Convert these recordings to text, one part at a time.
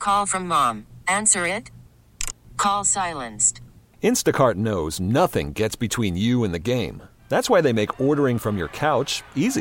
Call from mom. Answer it. Call silenced. Instacart knows nothing gets between you and the game. That's why they make ordering from your couch easy.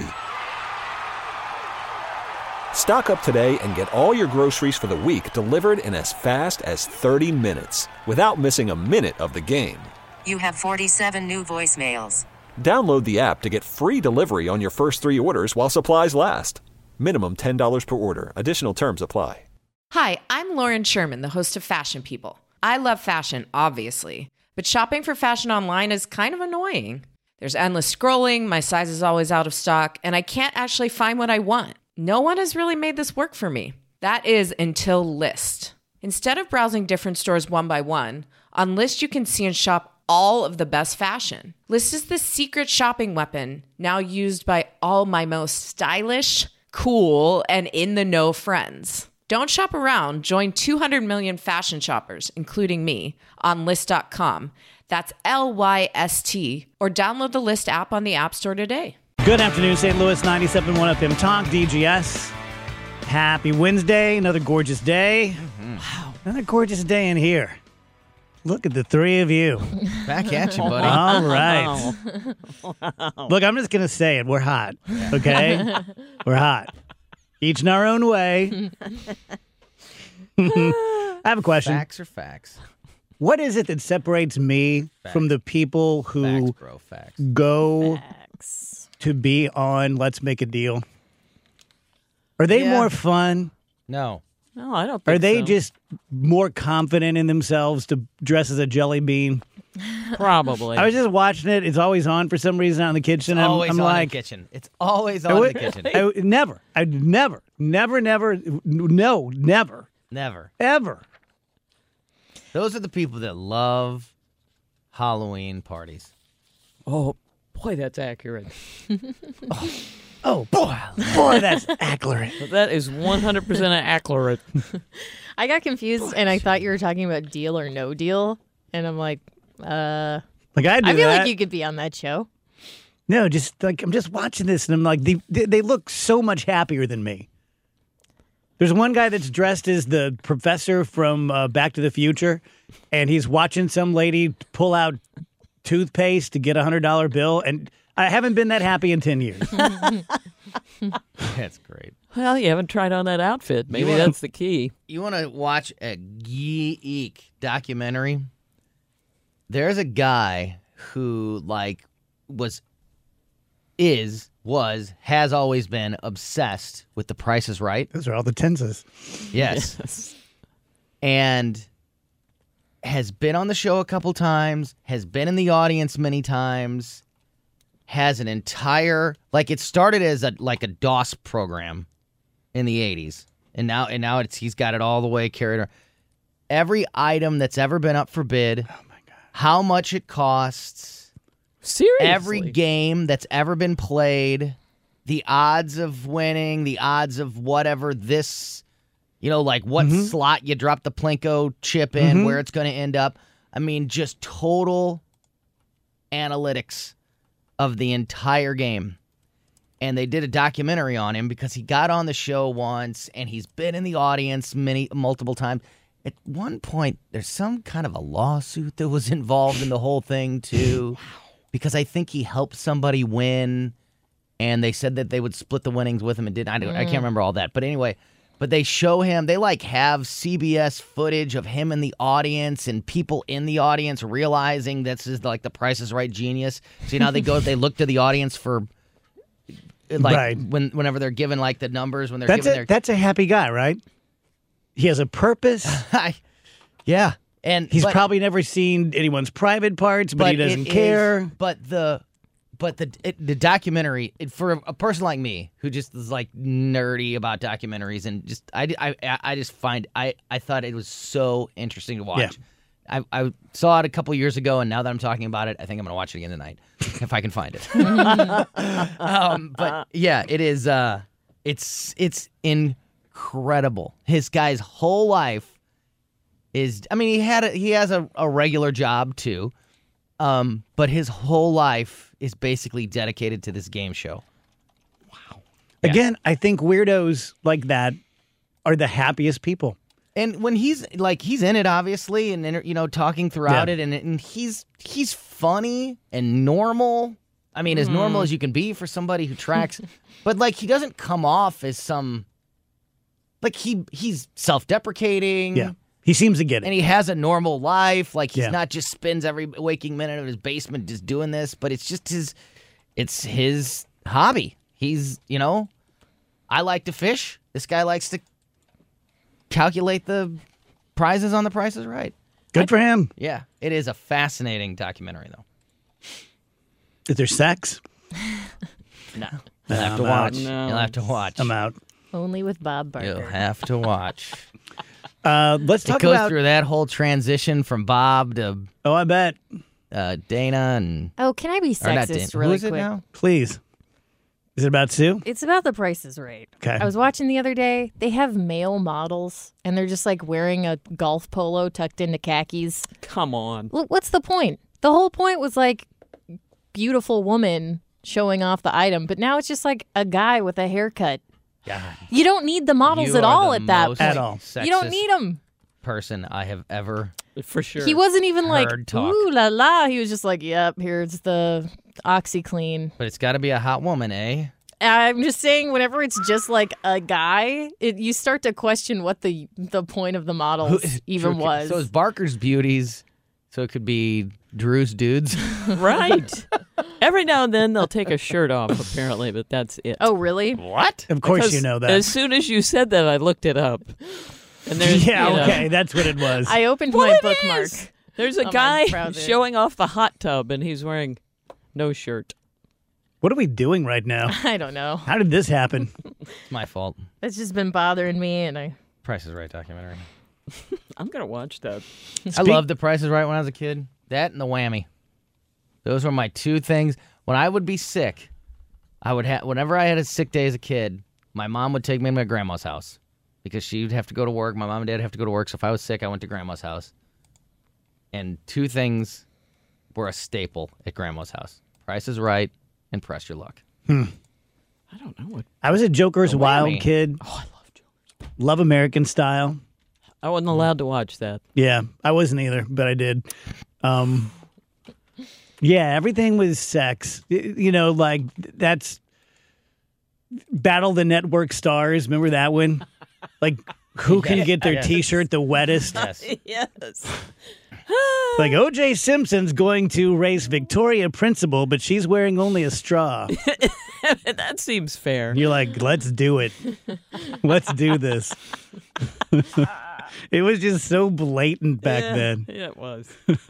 Stock up today and get all your groceries for the week delivered in as fast as 30 minutes without missing a minute of the game. You have 47 new voicemails. Download the app to get free delivery on your first 3 orders while supplies last. Minimum $10 per order. Additional terms apply. Hi, I'm Lauren Sherman, the host of Fashion People. I love fashion, obviously, but shopping for fashion online is kind of annoying. There's endless scrolling, my size is always out of stock, and I can't actually find what I want. No one has really made this work for me. That is until Lyst. Instead of browsing different stores one by one, on Lyst you can see and shop all of the best fashion. Lyst is the secret shopping weapon now used by all my most stylish, cool, and in-the-know friends. Don't shop around. Join 200 million fashion shoppers, including me, on Lyst.com. That's Lyst, or download the Lyst app on the App Store today. Good afternoon, St. Louis, 97.1 FM Talk, DGS. Happy Wednesday, another gorgeous day. Wow, another gorgeous day in here. Look at the three of you. Back at you, buddy. All right. Wow. Look, I'm just going to say it. We're hot, okay? We're hot. Each in our own way. I have a question. Facts are facts. What is it that separates me from the people who Facts, bro. Facts. go to be on Let's Make a Deal? Are they more fun? No. No, I don't think Are they so. just more confident in themselves to dress as a jelly bean? Probably. I was just watching it. It's always on for some reason out in the kitchen. It's always I'm on like, in the kitchen. It's always on in the kitchen. Never, Never. ever. Those are the people that love Halloween parties. Oh, boy, that's accurate. Oh, boy, that's accurate. That is 100% accurate. I got confused and I thought you were talking about Deal or No Deal. And I'm like, Like I do I feel that. like you could be on that show. No, just like I'm just watching this and I'm like, they look so much happier than me. There's one guy that's dressed as the professor from Back to the Future, and he's watching some lady pull out toothpaste to get a $100 bill, and I haven't been that happy in 10 years. That's great. Well, you haven't tried on that outfit. Maybe wanna- that's the key. You want to watch a geek documentary? There's a guy who, has always been obsessed with The Price is Right. Those are all the tenses. Yes. And has been on the show a couple times, has been in the audience many times, has an entire, it started as a DOS program in the 80s. And now he's got it all the way carried on. Every item that's ever been up for bid, oh my God, how much it costs, Seriously? every game that's ever been played, the odds of winning, the odds of whatever this, what slot you drop the Plinko chip in, where it's going to end up. I mean, just total analytics of the entire game. And they did a documentary on him because he got on the show once and he's been in the audience multiple times. At one point, there's some kind of a lawsuit that was involved in the whole thing, too. Because I think he helped somebody win, and they said that they would split the winnings with him and didn't. I can't remember all that. But anyway, they show him, they have CBS footage of him in the audience and people in the audience realizing this is The Price is Right genius. So they look to the audience for, Right. whenever they're given the numbers, when they're That's given that's a happy guy, right? He has a purpose. Yeah. And He's probably never seen anyone's private parts, but he doesn't care. But the documentary, for a person like me who just is nerdy about documentaries and just I just find I thought it was so interesting to watch. Yeah. I saw it a couple years ago, and now that I'm talking about it, I think I'm gonna watch it again tonight if I can find it. But yeah, it is. It's incredible. His guy's whole life is, he has a regular job too, but his whole life is basically dedicated to this game show. Wow. Again, I think weirdos like that are the happiest people. And when he's in it, obviously, and talking throughout it, and he's funny and normal. I mean, as normal as you can be for somebody who tracks, but like he doesn't come off as some like he's self-deprecating. Yeah, he seems to get it, and he has a normal life. Like he's not just spends every waking minute of his basement just doing this, but it's just his hobby. He's I like to fish. This guy likes to calculate the prizes on The Price is Right. Good for him. Yeah, it is a fascinating documentary, though. Is there sex? No. You'll have to watch. No. You'll have to watch. I'm out. Only with Bob Barker. You'll have to watch. Let's It talk goes about. through that whole transition from Bob to Oh, I bet. Dana and... Oh, can I be Or not Dana. sexist Who really is it quick? now? Please. Is it about Sue? It's about The Price is Right. Okay. I was watching the other day. They have male models, and they're just like wearing a golf polo tucked into khakis. Come on. Look, what's the point? The whole point was like beautiful woman showing off the item, but now it's just like a guy with a haircut. God. You don't need the models You at are all the at that most point. At all. You don't sexist need them. person I have ever... For sure. He wasn't even like, Heard talk. ooh la la. He was just like, yep, here's the OxyClean. But it's got to be a hot woman, eh? I'm just saying, whenever it's just like a guy, you start to question what the point of the models even was. So it's Barker's beauties, so it could be Drew's dudes. Right. Every now and then they'll take a shirt off, apparently, but that's it. Oh, really? What? Of course Because you know that. As soon as you said that, I looked it up. And there's, Yeah, you know, okay. That's what it was. I opened Well, my it bookmark. is. There's a my guy browser. showing off the hot tub, and he's wearing no shirt. What are we doing right now? I don't know. How did this happen? It's my fault. It's just been bothering me, and I. Price is Right documentary. I'm going to watch that. I loved The Price is Right when I was a kid. That and the Whammy. Those were my two things. When I would be sick, I would have. Whenever I had a sick day as a kid, my mom would take me to my grandma's house because she'd have to go to work. My mom and dad have to go to work. So if I was sick, I went to grandma's house. And two things were a staple at grandma's house: Price is Right and Press Your Luck. I don't know what. I was a Joker's The Wild Whammy. kid. Oh, I love Joker. Love American Style. I wasn't allowed to watch that. Yeah, I wasn't either, but I did. Yeah, everything was sex. Like that's Battle the Network Stars. Remember that one? Like, who can get their T-shirt the wettest? Yes. Yes. Like, O.J. Simpson's going to race Victoria Principal, but she's wearing only a straw. That seems fair. You're like, let's do it. Let's do this. It was just so blatant back then. Yeah, it was.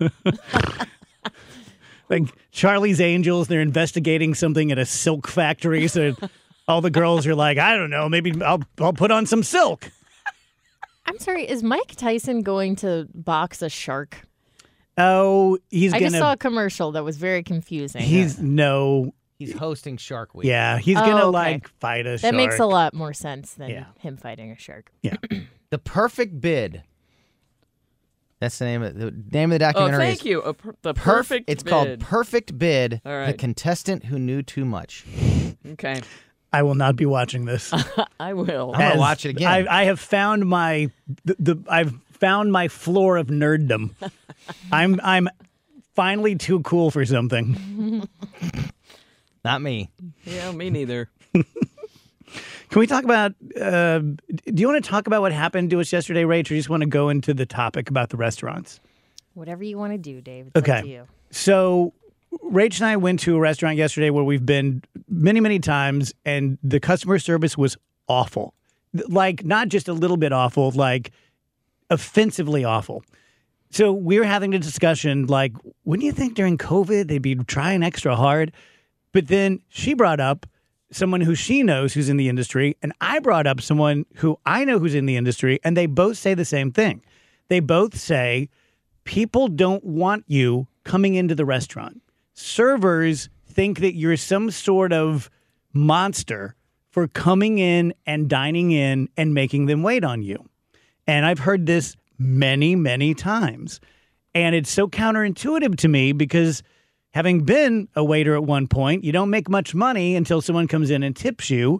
Like Charlie's Angels, they're investigating something at a silk factory. So all the girls are like, I don't know, maybe I'll put on some silk. I'm sorry. Is Mike Tyson going to box a shark? Oh, he's I gonna. just saw a commercial that was very confusing. He's no. He's hosting Shark Week. Yeah, he's Oh, gonna okay. like fight a that shark. makes a lot more sense than Yeah. him fighting a shark. Yeah. The Perfect Bid. That's the name of the Oh, documentary. thank is you. The Perf- perfect It's bid. called Perfect Bid. All right. The contestant who knew too much. Okay. I will not be watching this. I will. I'm gonna As watch it again. I have found my I've found my floor of nerddom. I'm finally too cool for something. Not me. Yeah, me neither. Can we talk about? Do you want to talk about what happened to us yesterday, Rach, or you just want to go into the topic about the restaurants? Whatever you want to do, Dave. It's Okay. up to you. So, Rach and I went to a restaurant yesterday where we've been many, many times, and the customer service was awful. Like, not just a little bit awful, like offensively awful. So we were having a discussion, like, wouldn't you think during COVID they'd be trying extra hard? But then she brought up someone who she knows who's in the industry, and I brought up someone who I know who's in the industry, and they both say the same thing. They both say people don't want you coming into the restaurant. Servers think that you're some sort of monster for coming in and dining in and making them wait on you. And I've heard this many, many times. And it's so counterintuitive to me because having been a waiter at one point, you don't make much money until someone comes in and tips you.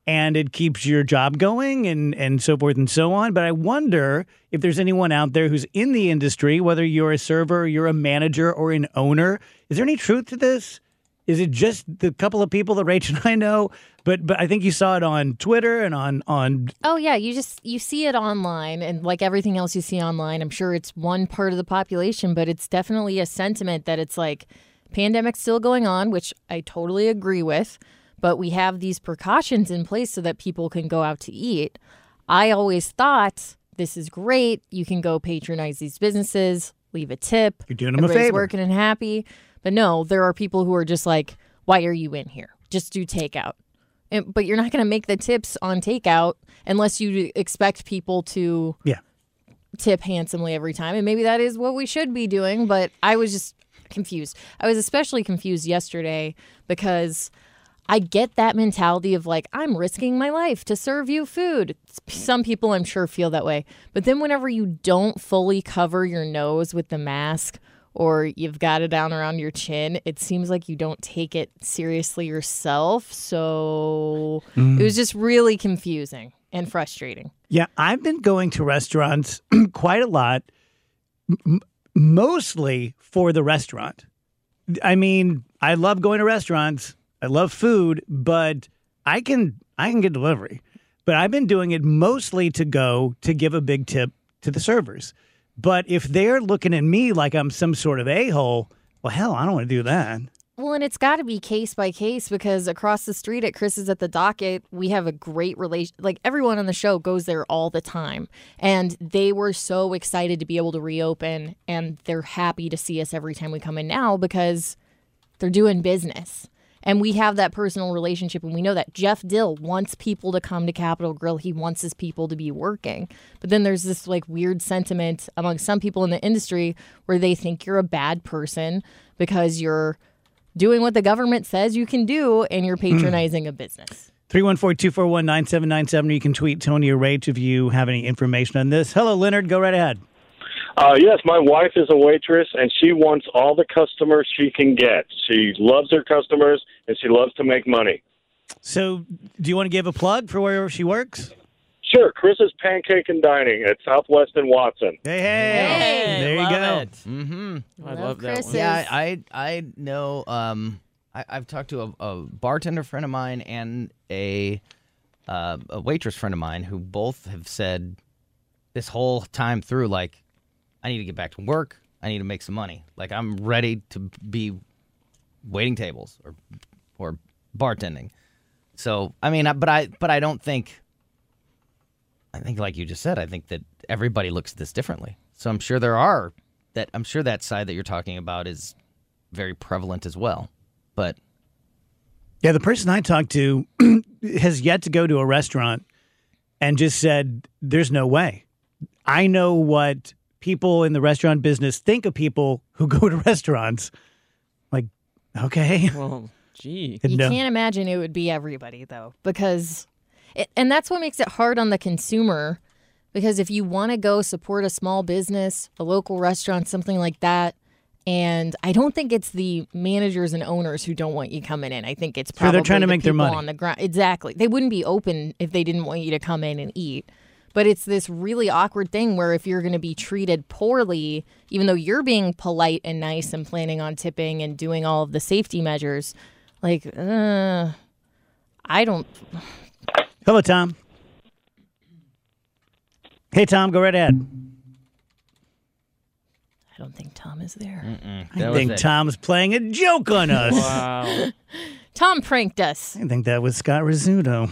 and it keeps your job going and so forth and so on. But I wonder if there's anyone out there who's in the industry, whether you're a server, you're a manager, or an owner. Is there any truth to this? Is it just the couple of people that Rach and I know? But I think you saw it on Twitter and on. Oh yeah, you see it online, and like everything else you see online, I'm sure it's one part of the population, but it's definitely a sentiment that it's like pandemic's still going on, which I totally agree with, but we have these precautions in place so that people can go out to eat. I always thought this is great. You can go patronize these businesses, leave a tip. You're doing them a Everybody's favor. working and happy. But no, there are people who are just like, why are you in here? Just do takeout. But you're not going to make the tips on takeout unless you expect people to tip handsomely every time. And maybe that is what we should be doing. But I was just confused. I was especially confused yesterday because I get that mentality of like, I'm risking my life to serve you food. Some people I'm sure feel that way. But then whenever you don't fully cover your nose with the mask, or you've got it down around your chin, it seems like you don't take it seriously yourself. So it was just really confusing and frustrating. Yeah, I've been going to restaurants quite a lot, mostly for the restaurant. I mean, I love going to restaurants. I love food, but I can get delivery. But I've been doing it mostly to go to give a big tip to the servers. But if they're looking at me like I'm some sort of a-hole, well, hell, I don't want to do that. Well, and it's got to be case by case because across the street at Chris's at the Docket, we have a great relation. Like everyone on the show goes there all the time. And they were so excited to be able to reopen. And they're happy to see us every time we come in now because they're doing business. And we have that personal relationship, and we know that Jeff Dill wants people to come to Capitol Grill. He wants his people to be working. But then there's this like weird sentiment among some people in the industry where they think you're a bad person because you're doing what the government says you can do and you're patronizing a business. 314-241-9797. You can tweet Tony or Rach if you have any information on this. Hello, Leonard. Go right ahead. Yes, my wife is a waitress, and she wants all the customers she can get. She loves her customers, and she loves to make money. So do you want to give a plug for wherever she works? Sure, Chris's Pancake and Dining at Southwest and Watson. Hey, there you go. Mm-hmm. I love that Chris's. one. Yeah, I know. I've talked to a bartender friend of mine and a waitress friend of mine who both have said this whole time through, like, I need to get back to work. I need to make some money. Like, I'm ready to be waiting tables or bartending. So, I mean, but I don't think. I think, like you just said, I think that everybody looks at this differently. So I'm sure I'm sure that side that you're talking about is very prevalent as well. But yeah, the person I talked to has yet to go to a restaurant and just said, "There's no way." I know what people in the restaurant business think of people who go to restaurants. Like, okay. Well, gee. You No. can't imagine it would be everybody, though, because and that's what makes it hard on the consumer, because if you want to go support a small business, a local restaurant, something like that, and I don't think it's the managers and owners who don't want you coming in. I think it's Sure, probably they're trying to the make their people money. on the ground. Exactly. They wouldn't be open if they didn't want you to come in and eat. But it's this really awkward thing where if you're going to be treated poorly, even though you're being polite and nice and planning on tipping and doing all of the safety measures, like, I don't. Hello, Tom. Hey, Tom, go right ahead. I don't think Tom is there. I think Tom's playing a joke on us. Wow. Tom pranked us. I think that was Scott Rizzuto.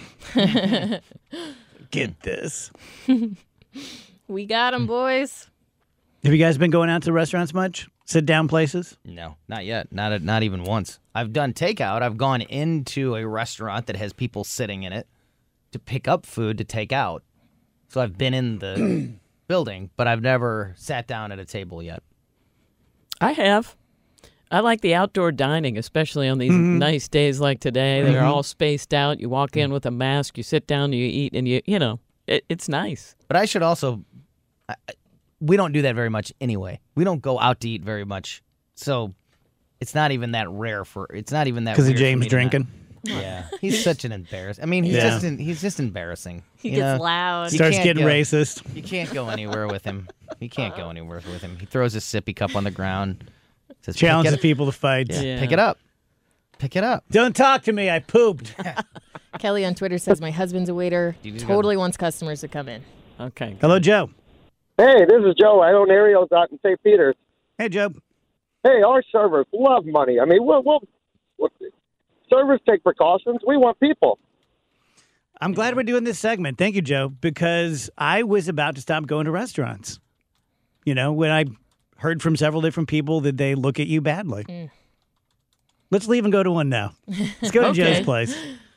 Get this. We got him, boys. Have you guys been going out to restaurants much? Sit-down places? no, not yet. Not even once. I've done takeout. I've gone into a restaurant that has people sitting in it to pick up food to take out. So I've been in the building, but I've never sat down at a table yet. I have. I like the outdoor dining, especially on these nice days like today. They're all spaced out. You walk in with a mask, you sit down, you eat, and it's nice. But I should also, we don't do that very much anyway. We don't go out to eat very much. So it's not even that rare it's not even that Because of weird for James me to not- drinking? Yeah, he's such an embarrassment. I mean, he's just embarrassing. He gets loud. Starts getting racist. You can't go anywhere with him. You can't go anywhere with him. He throws his sippy cup on the ground. Says, challenges people to fight. Yeah. Pick it up. Pick it up. Don't talk to me. I pooped. Kelly on Twitter says, my husband's a waiter. Totally wants customers to come in. Okay. Hello, Joe. Hey, this is Joe. I own Ariel's out in St. Peter's. Hey, Joe. Hey, our servers love money. I mean, servers take precautions. We want people. I'm glad we're doing this segment. Thank you, Joe, because I was about to stop going to restaurants. You know, when I heard from several different people that they look at you badly. Let's leave and go to one now. Let's go to Joe's place.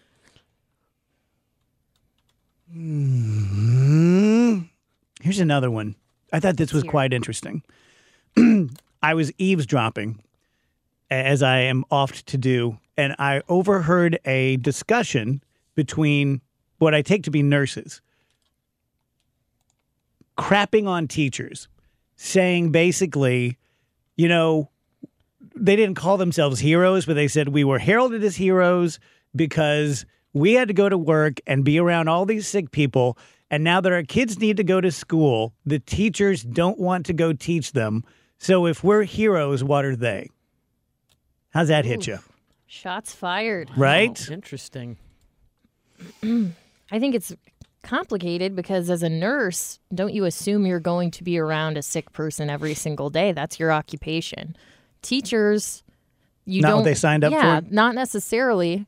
Here's another one. I thought this was quite interesting. I was eavesdropping, as I am oft to do, and I overheard a discussion between what I take to be nurses crapping on teachers, saying basically, you know, they didn't call themselves heroes, but they said we were heralded as heroes because we had to go to work and be around all these sick people. And now that our kids need to go to school, the teachers don't want to go teach them. So if we're heroes, what are they? How's that hit you? Shots fired. Right? Oh, interesting. I think it's complicated because as a nurse, don't you assume you're going to be around a sick person every single day? That's your occupation. Teachers, not what they signed up for? Yeah, not necessarily.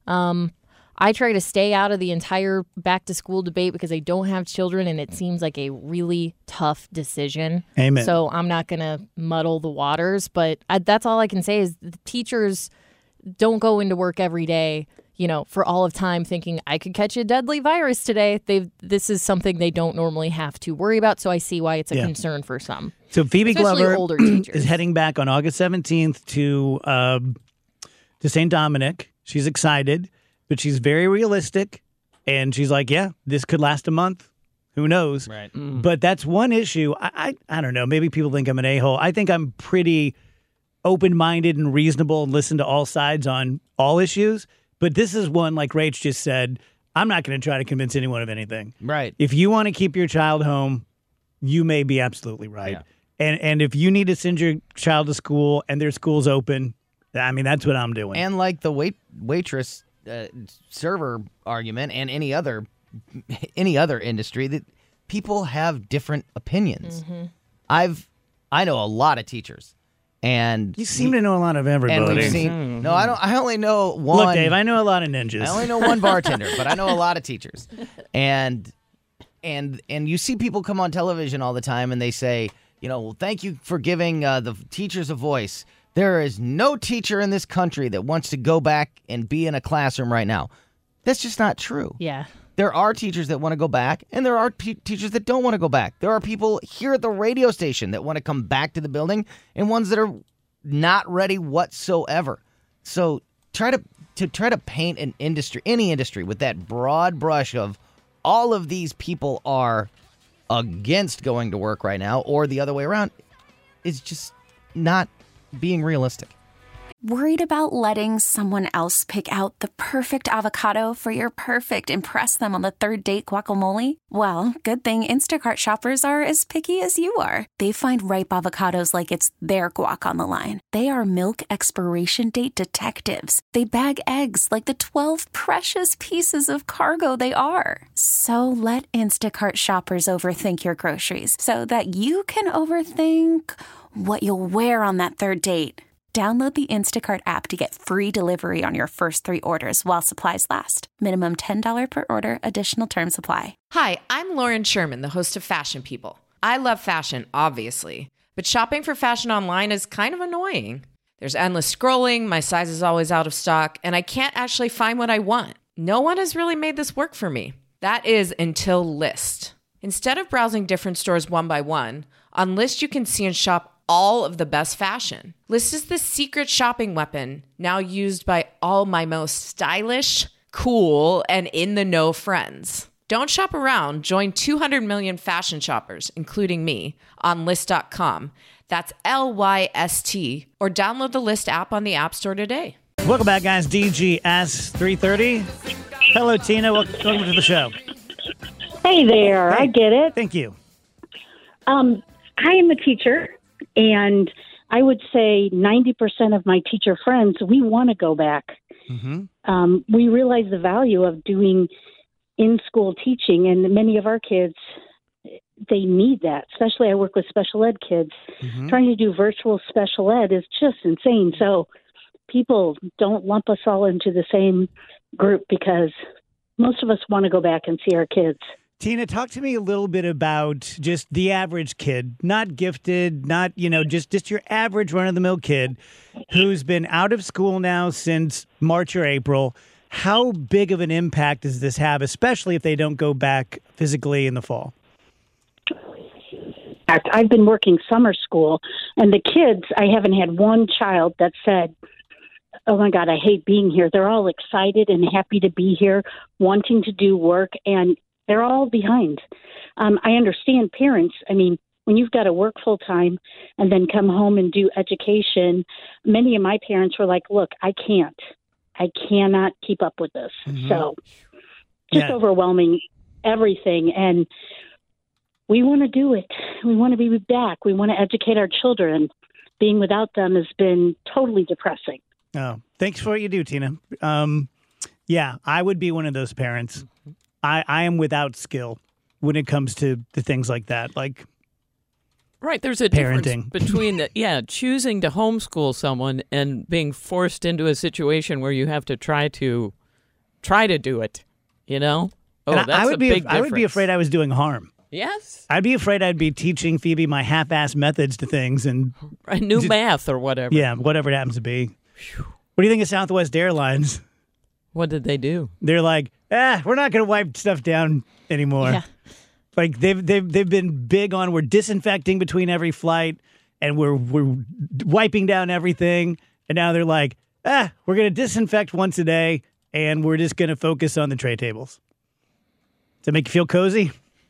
I try to stay out of the entire back to school debate because I don't have children and it seems like a really tough decision. Amen. So I'm not going to muddle the waters, but that's all I can say is the teachers don't go into work every day, you know, for all of time thinking I could catch a deadly virus today. This is something they don't normally have to worry about. So I see why it's a concern for some. So Phoebe especially Glover older teachers. is heading back on August 17th to St. Dominic. She's excited, but she's very realistic. And she's like, yeah, this could last a month. Who knows? Right. But that's one issue. I don't know. Maybe people think I'm an a-hole. I think I'm pretty open-minded and reasonable and listen to all sides on all issues. But this is one, like Rach just said, I'm not going to try to convince anyone of anything. Right. If you want to keep your child home, you may be absolutely right. Yeah. And if you need to send your child to school and their school's open, I mean, that's what I'm doing. And like the waitress server argument and any other industry, that people have different opinions. I know a lot of teachers. And you seem to know a lot of everybody. And we've seen, no, I don't. I only know one. Look, Dave, I know a lot of ninjas. I only know one bartender, but I know a lot of teachers. And you see people come on television all the time and they say, you know, well, thank you for giving the teachers a voice. There is no teacher in this country that wants to go back and be in a classroom right now. That's just not true. Yeah. There are teachers that want to go back, and there are teachers that don't want to go back. There are people here at the radio station that want to come back to the building, and ones that are not ready whatsoever. So try to paint an industry, any industry, with that broad brush of all of these people are against going to work right now, or the other way around, is just not being realistic. Worried about letting someone else pick out the perfect avocado for your perfect impress them on the third date guacamole? Well, good thing Instacart shoppers are as picky as you are. They find ripe avocados like it's their guac on the line. They are milk expiration date detectives. They bag eggs like the 12 precious pieces of cargo they are. So let Instacart shoppers overthink your groceries so that you can overthink what you'll wear on that third date. Download the Instacart app to get free delivery on your first 3 orders while supplies last. Minimum $10 per order. Additional terms apply. Hi, I'm Lauren Sherman, the host of Fashion People. I love fashion, obviously, but shopping for fashion online is kind of annoying. There's endless scrolling, my size is always out of stock, and I can't actually find what I want. No one has really made this work for me. That is until Lyst. Instead of browsing different stores one by one, on Lyst you can see and shop all of the best fashion. Lyst is the secret shopping weapon now used by all my most stylish, cool, and in-the-know friends. Don't shop around. Join 200 million fashion shoppers, including me, on Lyst.com. That's LYST, or download the Lyst app on the App Store today. Welcome back, guys. DGS 330. Hello, Tina. Welcome to the show. Hey there. Hey. I get it. Thank you. I am a teacher, and I would say 90% of my teacher friends, we want to go back. Mm-hmm. We realize the value of doing in-school teaching, and many of our kids, they need that. Especially I work with special ed kids. Mm-hmm. Trying to do virtual special ed is just insane. So people don't lump us all into the same group because most of us want to go back and see our kids. Tina, talk to me a little bit about just the average kid, not gifted, not, just your average run-of-the-mill kid who's been out of school now since March or April. How big of an impact does this have, especially if they don't go back physically in the fall? I've been working summer school, and the kids, I haven't had one child that said, oh, my God, I hate being here. They're all excited and happy to be here, wanting to do work, and they're all behind. I understand parents. I mean, when you've got to work full time and then come home and do education, many of my parents were like, look, I cannot keep up with this. Mm-hmm. So just overwhelming everything. And we want to do it. We want to be back. We want to educate our children. Being without them has been totally depressing. Oh, thanks for what you do, Tina. Yeah, I would be one of those parents. I am without skill when it comes to things like that, like right. There's a parenting. difference between choosing to homeschool someone and being forced into a situation where you have to try to do it. Oh, and that's a big difference. I would be afraid I was doing harm. Yes. I'd be afraid I'd be teaching Phoebe my half-assed methods to things and new math or whatever. Yeah, whatever it happens to be. What do you think of Southwest Airlines? What did they do? They're like, we're not going to wipe stuff down anymore. Yeah. Like they've been big on we're disinfecting between every flight and we're wiping down everything. And now they're like, we're going to disinfect once a day and we're just going to focus on the tray tables. Does that make you feel cozy?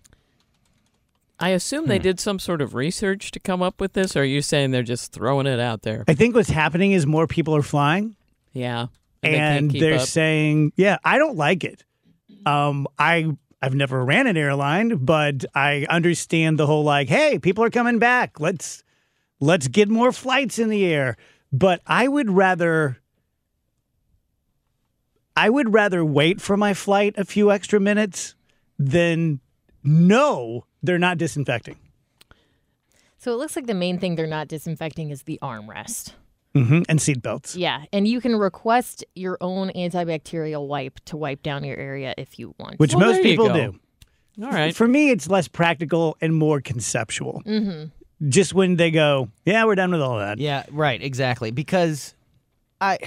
I assume they did some sort of research to come up with this, or are you saying they're just throwing it out there? I think what's happening is more people are flying. Yeah. And they're saying, I don't like it. I've never ran an airline, but I understand the whole like, hey, people are coming back. Let's get more flights in the air. But I would rather wait for my flight a few extra minutes than know they're not disinfecting. So it looks like the main thing they're not disinfecting is the armrest. Mm-hmm. And seatbelts. Yeah, and you can request your own antibacterial wipe to wipe down your area if you want. Which most people do. All right. For me, it's less practical and more conceptual. Mm-hmm. Just when they go, we're done with all that. Yeah, right, exactly. Because I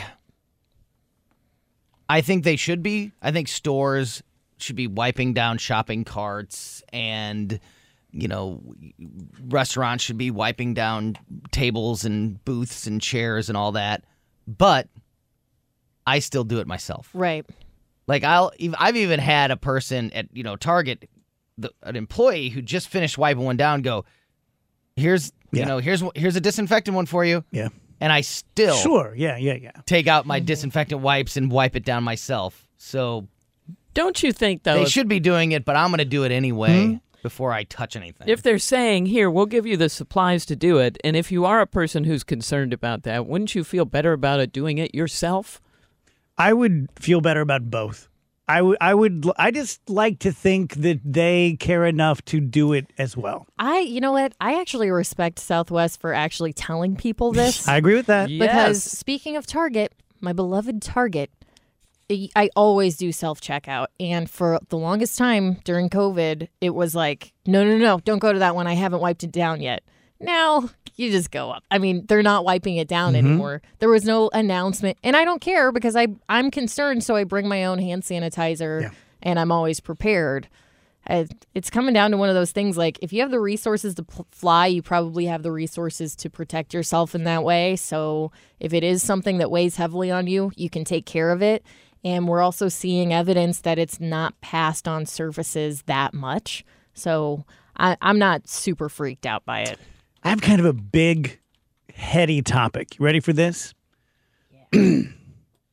think they should be. I think stores should be wiping down shopping carts and restaurants should be wiping down tables and booths and chairs and all that. But I still do it myself. Right. Like I've even had a person at Target, an employee who just finished wiping one down go, here's a disinfectant one for you. Yeah. And I still take out my disinfectant wipes and wipe it down myself. So don't you think though they should be doing it, but I'm going to do it anyway. Before I touch anything. If they're saying, here, we'll give you the supplies to do it, and if you are a person who's concerned about that, wouldn't you feel better about it doing it yourself? I would feel better about both. I just like to think that they care enough to do it as well. You know what? I actually respect Southwest for actually telling people this. I agree with that. Because speaking of Target, my beloved Target, I always do self-checkout. And for the longest time during COVID, it was like, no, don't go to that one. I haven't wiped it down yet. Now you just go up. I mean, they're not wiping it down anymore. There was no announcement. And I don't care because I'm concerned, so I bring my own hand sanitizer and I'm always prepared. It's coming down to one of those things like if you have the resources to fly, you probably have the resources to protect yourself in that way. So if it is something that weighs heavily on you, you can take care of it. And we're also seeing evidence that it's not passed on surfaces that much. So I'm not super freaked out by it. I have kind of a big, heady topic. You ready for this? Yeah.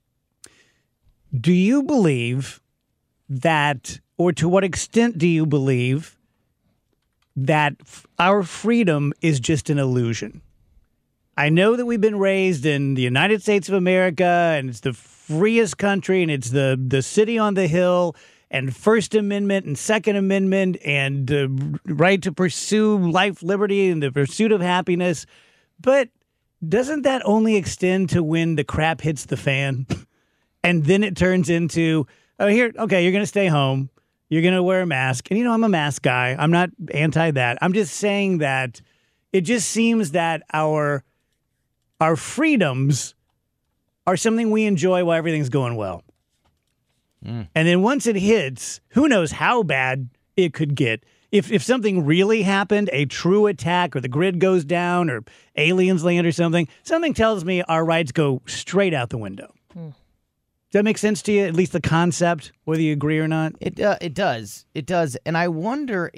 Do you believe that, or to what extent do you believe that our freedom is just an illusion? I know that we've been raised in the United States of America, and it's the freest country, and it's the city on the hill, and First Amendment and Second Amendment, and the right to pursue life, liberty, and the pursuit of happiness. But doesn't that only extend to when the crap hits the fan? And then it turns into, you're going to stay home. You're going to wear a mask. And, I'm a mask guy. I'm not anti that. I'm just saying that it just seems that our freedoms are something we enjoy while everything's going well. And then once it hits, who knows how bad it could get. If something really happened, a true attack, or the grid goes down, or aliens land or something tells me our rights go straight out the window. Does that make sense to you? At least the concept, whether you agree or not? It does. It does. And I wonder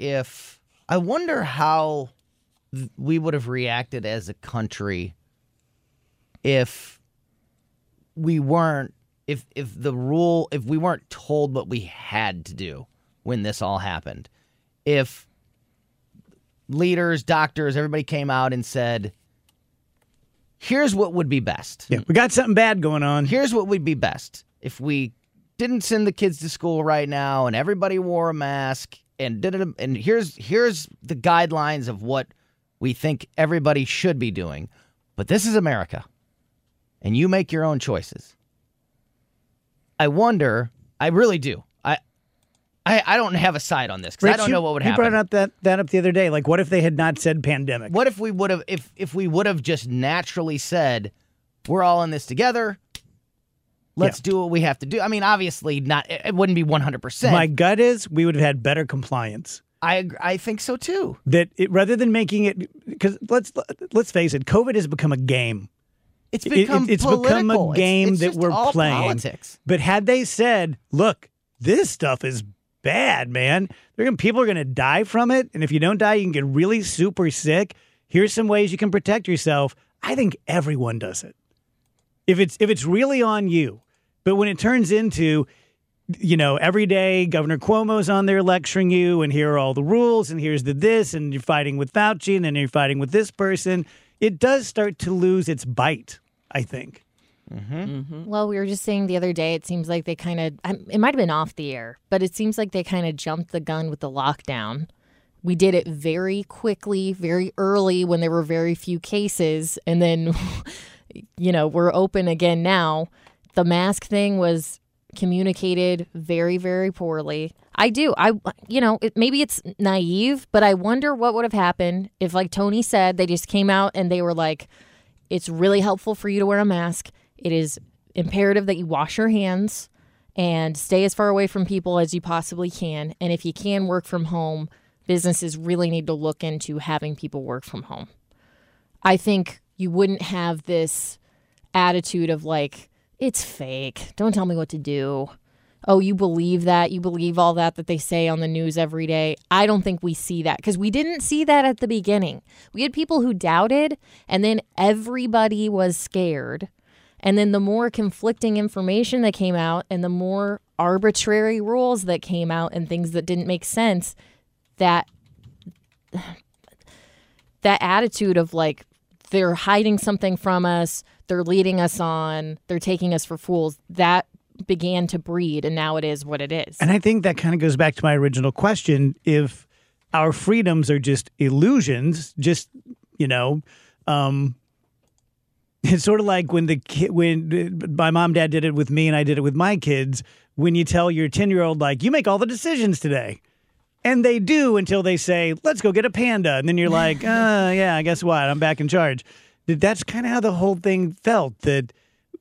how we would have reacted as a country if we weren't told what we had to do when this all happened. If leaders, doctors, everybody came out and said, here's what would be best. Yeah, we got something bad going on. Here's what would be best. If we didn't send the kids to school right now and everybody wore a mask and here's the guidelines of what we think everybody should be doing. But this is America, and you make your own choices. I wonder, I really do. I don't have a side on this because I don't know what would happen. You brought up that up the other day. Like, what if they had not said pandemic? What if we would have, if we would have just naturally said, we're all in this together. Let's do what we have to do. I mean, obviously, it wouldn't be 100%. My gut is we would have had better compliance. I think so too. Rather than making it, because let's face it, COVID has become a game. It's become become a game it's that we're all playing. Politics. But had they said, "Look, this stuff is bad, man. People are going to die from it, and if you don't die, you can get really super sick. Here's some ways you can protect yourself." I think everyone does it. If it's really on you. But when it turns into, every day Governor Cuomo's on there lecturing you, and here are all the rules, and here's this, and you're fighting with Fauci, and then you're fighting with this person, it does start to lose its bite, I think. Well, we were just saying the other day, it seems like they kind of, it might have been off the air, but it seems like they kind of jumped the gun with the lockdown. We did it very quickly, very early when there were very few cases. And then, we're open again now. The mask thing was communicated very, very poorly. Maybe it's naive, but I wonder what would have happened if, like Tony said, they just came out and they were like, it's really helpful for you to wear a mask. It is imperative that you wash your hands and stay as far away from people as you possibly can. And if you can work from home, businesses really need to look into having people work from home. I think you wouldn't have this attitude of like, it's fake. Don't tell me what to do. Oh, you believe that? You believe all that they say on the news every day? I don't think we see that because we didn't see that at the beginning. We had people who doubted, and then everybody was scared. And then the more conflicting information that came out and the more arbitrary rules that came out and things that didn't make sense, that attitude of like, they're hiding something from us, they're leading us on, they're taking us for fools, that began to breed, and now it is what it is. And I think that kind of goes back to my original question. If our freedoms are just illusions, it's sort of like when my mom and dad did it with me and I did it with my kids, when you tell your 10-year-old, like, you make all the decisions today. And they do until they say, let's go get a panda. And then you're like, yeah, guess what? I'm back in charge. That's kind of how the whole thing felt, that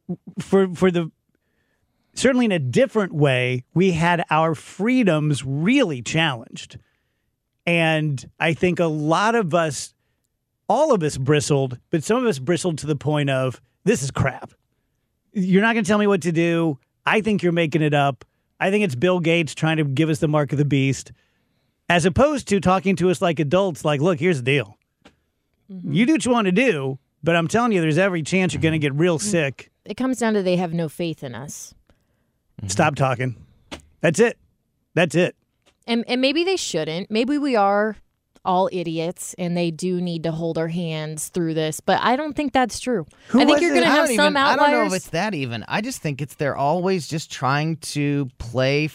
certainly in a different way, we had our freedoms really challenged. And I think a lot of us, all of us bristled, but some of us bristled to the point of, this is crap. You're not going to tell me what to do. I think you're making it up. I think it's Bill Gates trying to give us the mark of the beast, as opposed to talking to us like adults, like, look, here's the deal. Mm-hmm. You do what you want to do, but I'm telling you, there's every chance you're going to get real sick. It comes down to they have no faith in us. Stop talking. That's it. That's it. And maybe they shouldn't. Maybe we are all idiots and they do need to hold our hands through this. But I don't think that's true. I think you're going to have some outliers. I don't know if it's that even. I just think they're always just trying to play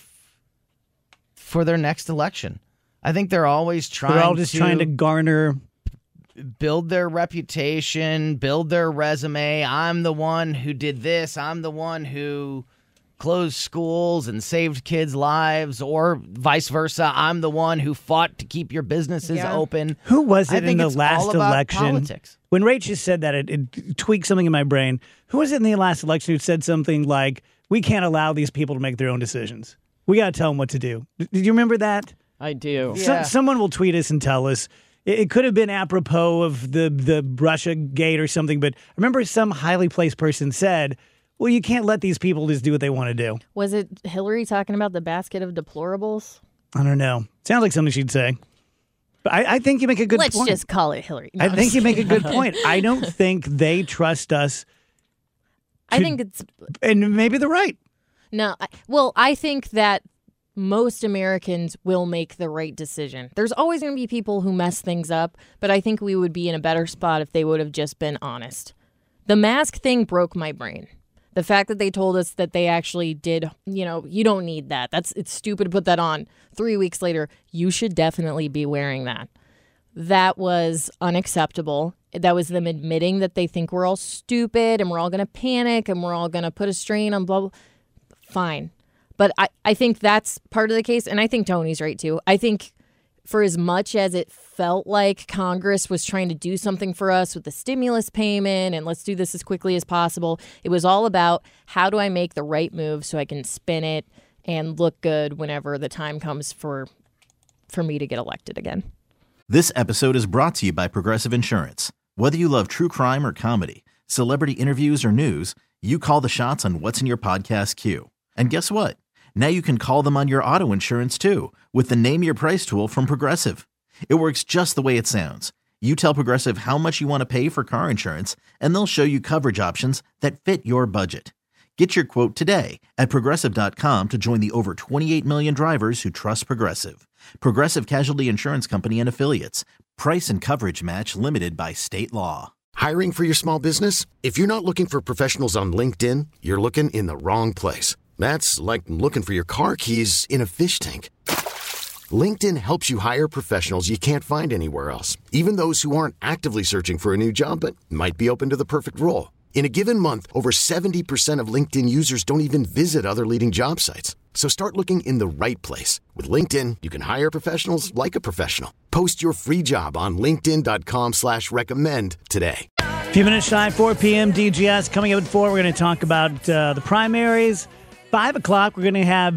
for their next election. I think they're always trying to... They're all just trying to garner... build their reputation, build their resume. I'm the one who did this. I'm the one who closed schools and saved kids' lives, or vice versa. I'm the one who fought to keep your businesses open. Who was it in the last election? Politics. When Rach said that, it tweaked something in my brain. Who was it in the last election who said something like, we can't allow these people to make their own decisions. We got to tell them what to do. Did you remember that? I do. Yeah. Someone will tweet us and tell us. It could have been apropos of the Russia gate or something, but I remember some highly placed person said, well, you can't let these people just do what they want to do. Was it Hillary talking about the basket of deplorables? I don't know. Sounds like something she'd say. But I think you make a good point. Let's just call it Hillary. No, I think you make a good point. I don't think they trust us. I think it's... And maybe they're right. No, I think that most Americans will make the right decision. There's always going to be people who mess things up, but I think we would be in a better spot if they would have just been honest. The mask thing broke my brain. The fact that they told us that they actually did, you don't need that. It's stupid to put that on. 3 weeks later, you should definitely be wearing that. That was unacceptable. That was them admitting that they think we're all stupid and we're all going to panic and we're all going to put a strain on blah, blah. Fine. But I think that's part of the case, and I think Tony's right, too. I think for as much as it felt like Congress was trying to do something for us with the stimulus payment and let's do this as quickly as possible, it was all about how do I make the right move so I can spin it and look good whenever the time comes for me to get elected again. This episode is brought to you by Progressive Insurance. Whether you love true crime or comedy, celebrity interviews or news, you call the shots on what's in your podcast queue. And guess what? Now you can call them on your auto insurance, too, with the Name Your Price tool from Progressive. It works just the way it sounds. You tell Progressive how much you want to pay for car insurance, and they'll show you coverage options that fit your budget. Get your quote today at Progressive.com to join the over 28 million drivers who trust Progressive. Progressive Casualty Insurance Company and Affiliates. Price and coverage match limited by state law. Hiring for your small business? If you're not looking for professionals on LinkedIn, you're looking in the wrong place. That's like looking for your car keys in a fish tank. LinkedIn helps you hire professionals you can't find anywhere else, even those who aren't actively searching for a new job but might be open to the perfect role. In a given month, over 70% of LinkedIn users don't even visit other leading job sites. So start looking in the right place. With LinkedIn, you can hire professionals like a professional. Post your free job on linkedin.com/recommend today. A few minutes shy, 4 p.m. DGS. Coming up at 4, we're going to talk about the primaries. 5 o'clock, we're going to have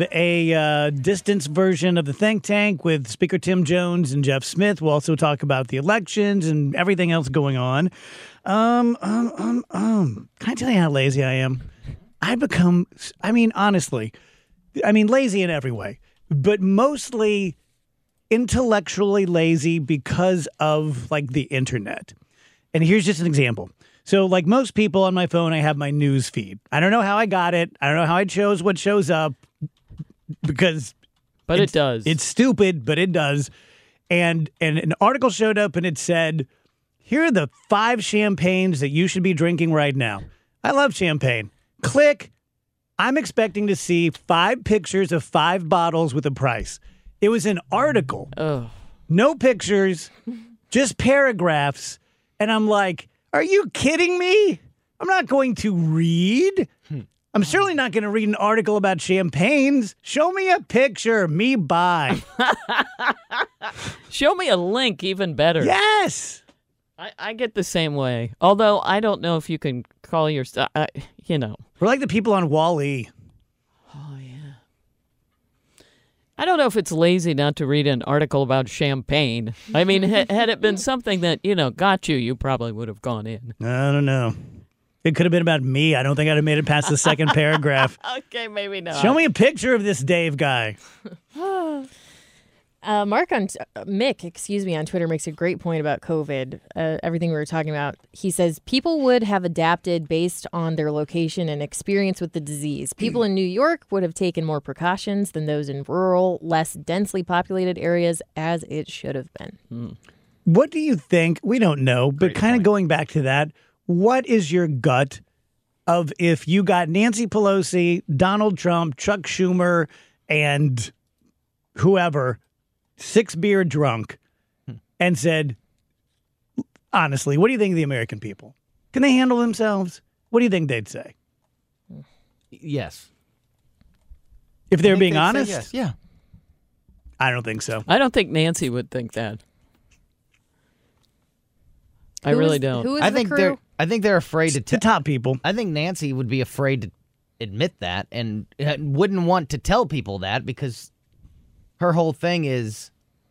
a distance version of the Think Tank with Speaker Tim Jones and Jeff Smith. We'll also talk about the elections and everything else going on. Can I tell you how lazy I am? I've become, honestly, lazy in every way, but mostly intellectually lazy because of, the internet. And here's just an example. So, like most people on my phone, I have my news feed. I don't know how I got it. I don't know how I chose what shows up because... But it does. It's stupid, but it does. And an article showed up and it said, here are the 5 champagnes that you should be drinking right now. I love champagne. Click. I'm expecting to see 5 pictures of 5 bottles with a price. It was an article. Oh. No pictures, just paragraphs. And I'm like... Are you kidding me? I'm not going to read. I'm certainly not going to read an article about champagnes. Show me a picture. Me buy. Show me a link, even better. Yes. I get the same way. Although I don't know if you can call your stuff, We're like the people on Wall-E. Oh, yeah. I don't know if it's lazy not to read an article about champagne. I mean, had it been something that, got you, you probably would have gone in. I don't know. It could have been about me. I don't think I'd have made it past the second paragraph. Okay, maybe not. Show me a picture of this Dave guy. Mick on Twitter makes a great point about COVID, everything we were talking about. He says people would have adapted based on their location and experience with the disease. People in New York would have taken more precautions than those in rural, less densely populated areas, as it should have been. What do you think? We don't know, but kind of going back to that, what is your gut of if you got Nancy Pelosi, Donald Trump, Chuck Schumer, and whoever 6 beer drunk and said, honestly, what do you think of the American people? Can they handle themselves? What do you think they'd say? Yes. If they're being honest? Yes. Yeah. I don't think so. I don't think Nancy would think that. I really don't. Who is I the think crew? I think they're afraid to The top people. I think Nancy would be afraid to admit that and wouldn't want to tell people that because her whole thing is,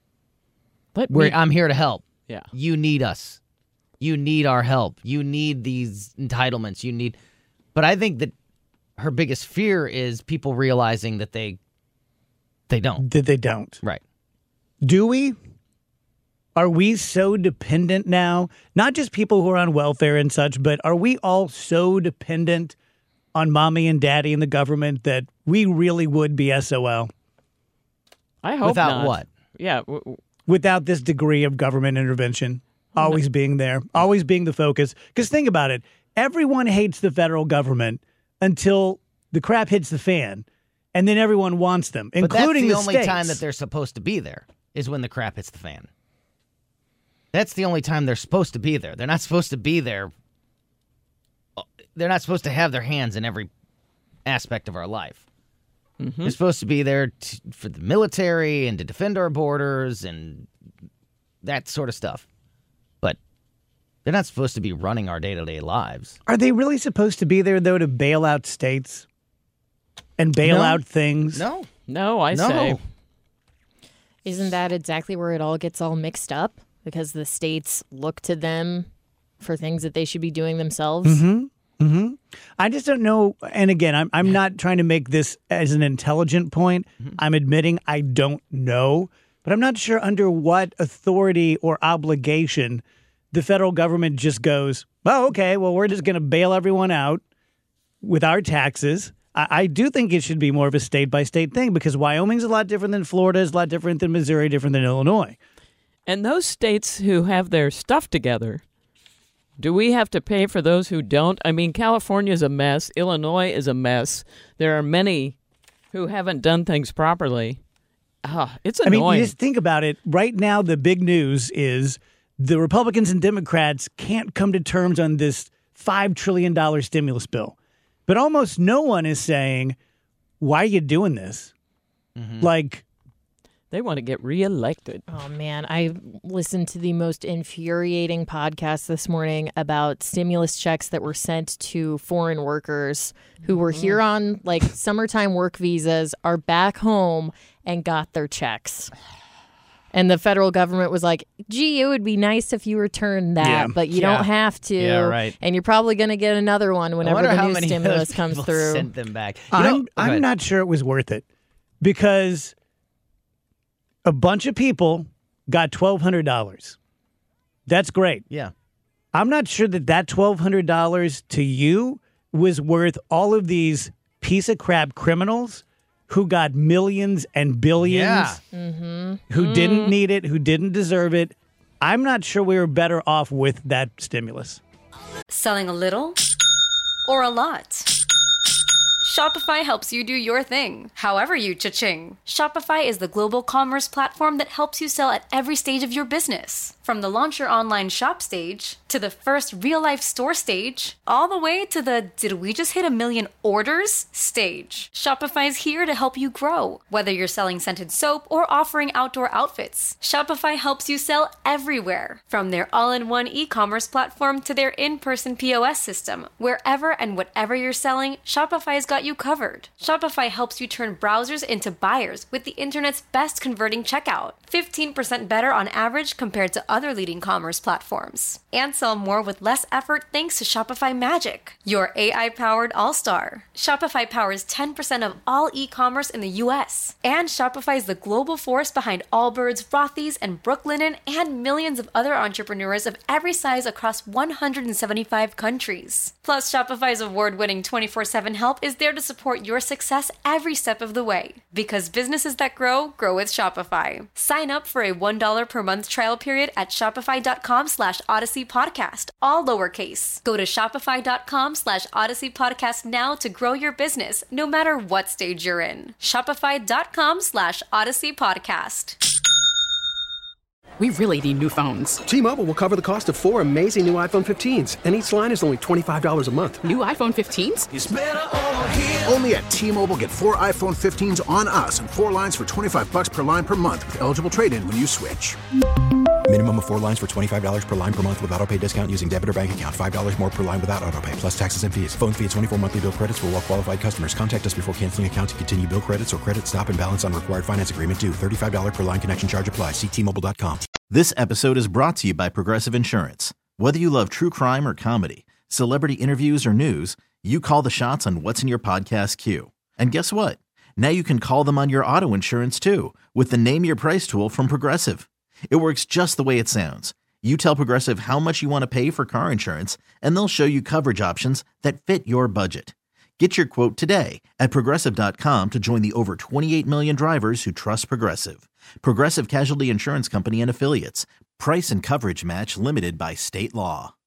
I'm here to help. Yeah. You need us. You need our help. You need these entitlements. But I think that her biggest fear is people realizing that they don't. That they don't. Right. Do we? Are we so dependent now? Not just people who are on welfare and such, but are we all so dependent on mommy and daddy and the government that we really would be SOL? I hope Without not. what? Yeah. Without this degree of government intervention, always being there, always being the focus. Because think about it. Everyone hates the federal government until the crap hits the fan, and then everyone wants them, including But that's the only states. time that they're supposed to be there is when the crap hits the fan. That's the only time they're supposed to be there. They're not supposed to be there. They're not supposed to have their hands in every aspect of our life. Mm-hmm. They're supposed to be there for the military and to defend our borders and that sort of stuff. But they're not supposed to be running our day-to-day lives. Are they really supposed to be there, though, to bail out states and bail out things? No, I say. Isn't that exactly where it all gets all mixed up? Because the states look to them for things that they should be doing themselves. I just don't know. And again, I'm not trying to make this as an intelligent point. I'm admitting I don't know. But I'm not sure under what authority or obligation the federal government just goes, oh, okay, well, we're just going to bail everyone out with our taxes. I do think it should be more of a state-by-state thing because Wyoming's a lot different than Florida, is a lot different than Missouri, different than Illinois. And those states who have their stuff together, do we have to pay for those who don't? I mean, California's a mess. Illinois is a mess. There are many who haven't done things properly. It's annoying. I mean, you just think about it. Right now, the big news is the Republicans and Democrats can't come to terms on this $5 trillion stimulus bill. But almost no one is saying, why are you doing this? Like, they want to get reelected. Oh, man. I listened to the most infuriating podcast this morning about stimulus checks that were sent to foreign workers who were here on like summertime work visas, are back home and got their checks. And the federal government was like, gee, it would be nice if you returned that, but you don't have to. Yeah, right. And you're probably going to get another one whenever the new stimulus comes through. Sent them back. I'm not sure it was worth it because a bunch of people got $1,200. That's great. Yeah. I'm not sure that $1,200 to you was worth all of these piece of crap criminals who got millions and billions, who didn't need it, who didn't deserve it. I'm not sure we were better off with that stimulus. Selling a little or a lot? Shopify helps you do your thing, however you cha-ching. Shopify is the global commerce platform that helps you sell at every stage of your business. From the launch your online shop stage, to the first real-life store stage, all the way to the did we just hit 1 million orders stage. Shopify's here to help you grow. Whether you're selling scented soap or offering outdoor outfits, Shopify helps you sell everywhere. From their all-in-one e-commerce platform to their in-person POS system, wherever and whatever you're selling, Shopify's got got you covered. Shopify helps you turn browsers into buyers with the internet's best converting checkout. 15% better on average compared to other leading commerce platforms. And sell more with less effort thanks to Shopify Magic, your AI-powered all-star. Shopify powers 10% of all e-commerce in the U.S. And Shopify is the global force behind Allbirds, Rothy's, and Brooklinen, and millions of other entrepreneurs of every size across 175 countries. Plus, Shopify's award-winning 24/7 help is there to support your success every step of the way. Because businesses that grow, grow with Shopify. Sign up for a $1 per month trial period at shopify.com/Odyssey Podcast, all lowercase. Go to shopify.com/Odyssey Podcast now to grow your business, no matter what stage you're in. Shopify.com/Odyssey Podcast. We really need new phones. T-Mobile will cover the cost of 4 amazing new iPhone 15s, and each line is only $25 a month. New iPhone 15s? It's better over here. Only at T-Mobile, get 4 iPhone 15s on us and 4 lines for $25 per line per month with eligible trade-in when you switch. Minimum of 4 lines for $25 per line per month with autopay discount using debit or bank account. $5 more per line without autopay, plus taxes and fees. Phone fee at 24 monthly bill credits for well-qualified customers. Contact us before canceling account to continue bill credits or credit stop and balance on required finance agreement due. $35 per line connection charge applies. See T-Mobile.com. This episode is brought to you by Progressive Insurance. Whether you love true crime or comedy, celebrity interviews or news, you call the shots on what's in your podcast queue. And guess what? Now you can call them on your auto insurance too with the Name Your Price tool from Progressive. It works just the way it sounds. You tell Progressive how much you want to pay for car insurance, and they'll show you coverage options that fit your budget. Get your quote today at Progressive.com to join the over 28 million drivers who trust Progressive. Progressive Casualty Insurance Company and Affiliates. Price and coverage match limited by state law.